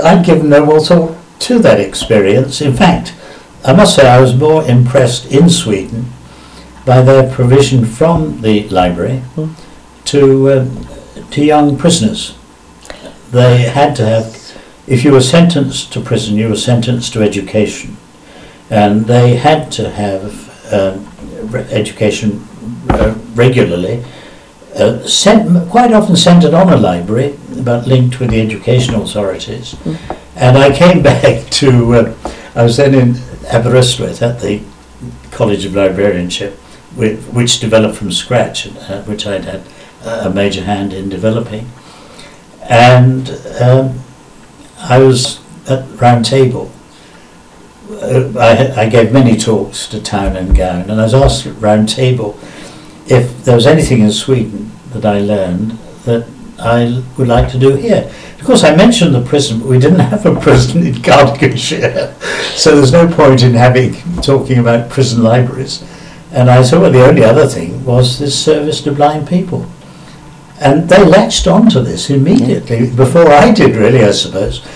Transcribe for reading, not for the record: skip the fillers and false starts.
I'd given no more thought to that experience. In fact, I must say I was more impressed in Sweden by their provision from the library to young prisoners. They had to have, if you were sentenced to prison, you were sentenced to education, and they had to have education regularly, quite often centred on a library, but linked with the education authorities. And I came back to, I was then in Aberystwyth at the College of Librarianship, which developed from scratch, which I'd had a major hand in developing. And I was at Round Table. I gave many talks to Town and Gown, and I was asked at Round Table if there was anything in Sweden that I learned that I would like to do here. Of course, I mentioned the prison, but we didn't have a prison in Cardiganshire, so there's no point in talking about prison libraries. And I thought, well, the only other thing was this service to blind people. And they latched onto this immediately, before I did really, I suppose.